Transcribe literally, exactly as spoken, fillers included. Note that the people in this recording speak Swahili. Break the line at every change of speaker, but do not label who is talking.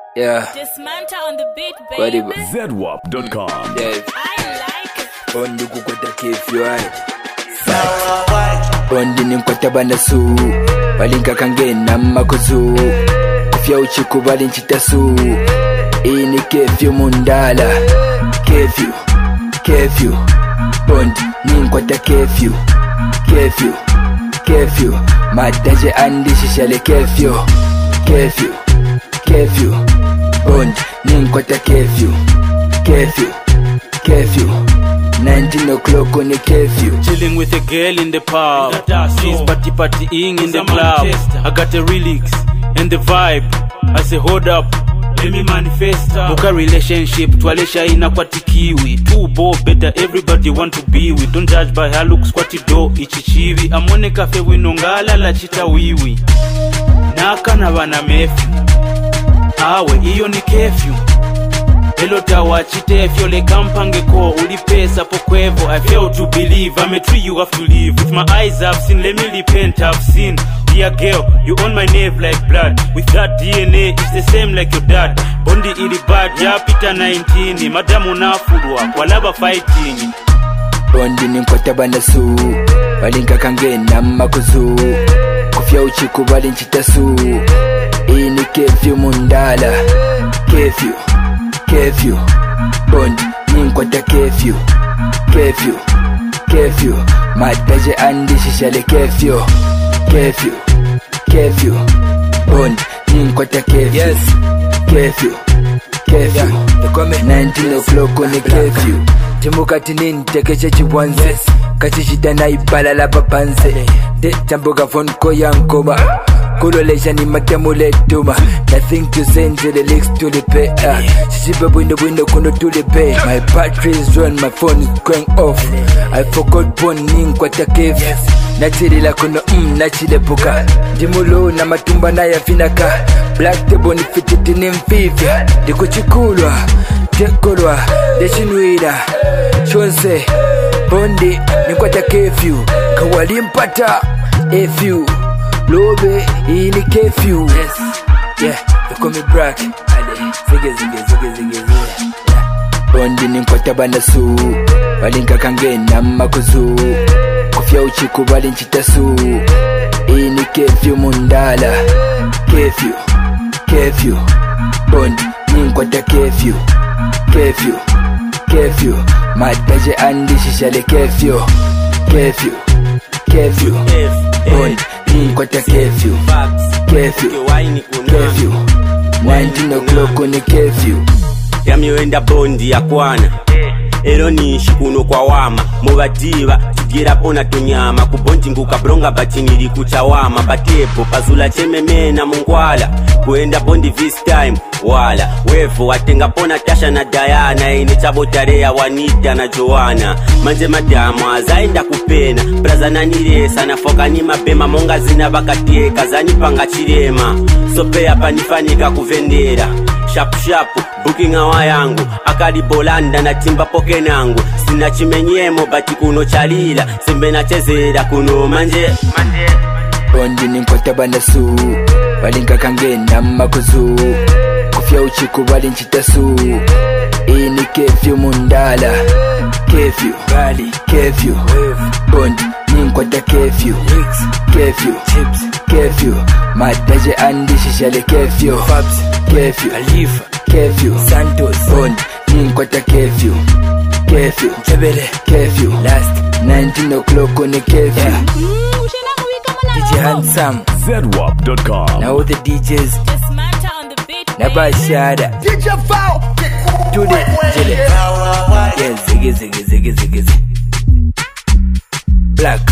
Yeah.
Dismanta on the beat,
Kwadi
baby.
ba?
Z W A P dot com.
Yeah.
I like it.
Bondi kukwata kefyo ayi. Bondi ninkwata banasu balinka kangena makuzu kufya uchiku balinchitasu ini kefyo mundala kefyo kefyo Bondi ninkwata kefyo kefyo kefyo madaje andi shishale kefyo kefyo kefyo Bondi ninkwata kefyo kefyo kefyo nineteen o'clock on the curfew.
Chilling with a girl in the pub. She's party partying in the club. I got the relics and the vibe. I say hold up, let me manifest. Muka relationship twalesha ina kwa tikiwi. Two bo better everybody want to be with. Don't judge by her looks kwa tido ichichivi. Amone kafe winongala la chita wiwi. Naka na wana mefu. Awe iyo ni curfew. Hello tawa chite fyole kampange ko ulipesa pokwevo. I fail to believe I'm a tree you have to leave. With my eyes I've seen, let me repent I've seen. Dear girl, you on my nerve like blood. With that D N A it's the same like your dad. Bondi ili bad ya pita nineteen. Madamu nafurwa kwa laba fighting.
Bondi ninkwata banasu balinka kangena makuzu kufya uchiku balinchitasu ini kefyo mundala kefyo kefyo Bondi ninkwata kefyo kefyo kefyo madaje andi shishale kefyo kefyo kefyo Bondi ninkwata kefyo yes. Kefyo kefyo yeah. nineteen o'clock on the kefyo Timukati nini tekeche chiwanze Kasi shida na ibala la papanse De tamboga fonko yankoma Kulolesha ni matamule tuma Nothing to send to the leaks to the pay uh, Sisipe window window kundo to the pay My battery is run, my phone is going off I forgot bone ning kwa takefu Nachiri la kuno mm nachile puka Jimulo na matumba na ya finaka Black table ni fititi ni mfivya Diko chikulwa, tekolwa, deshinuida Shonse, Bondi, ni kwa takefu Kawali mpata, efyu Lobe, hii ni kefyu yes. Yeah, they call me Brack Zige zige zige zige zige yeah. Bondi ninkwata banasu balinka kangena makuzu kufya uchiku balinchitasu ini kefyu mundala kefyu kefyu Bondi ninkwata kefyu kefyu kefyu madaje andi shishale kefyo kefyu kefyu Bondi ninkwata kefyu kefyu kefyu nineteen o'clock on the curfew.
Yamyoenda Bondi ya kwana Ero nishi kuno kwa wama Mubadiva tugira pona tunyama Kubondi nguka bronga batiniri kuchawama Batepo pazula chememe na mungwala Kuenda Bondi this time wala Wevo watenga pona Tasha na Diana Ine chabo tarea Wanita na Joanna Manje madamu azaenda kupena Praza na niresa na foka ni mapema Monga zina bakateka zani panga chirema Sopea panifanika kuvendera Shapu shapu booking awa yangu Akali bolanda na timba poke nangu Sina chimenyemo bati kuno chalila Sembe na chezera kuno manje manje
Bondi ninkwata banasu balinka kangena makuzu kufya uchiku balinchitasu ini kefyo mundala kefyo bali kefyo Bondi ninkwata kefyo kefyo kefyo madaje andi shishale kefyo kefyo alifa kefyo Santos Bondi ninkwata kefyo kefyo jebele kefyo last nineteen o'clock on the curfew yeah. D J Handsome
Z W A P dot com.
Now the D Js
Dismanta on the beat, baby.
Nabashada
D J Foul
to the Jilly yeah ziggy ziggy ziggy ziggy Black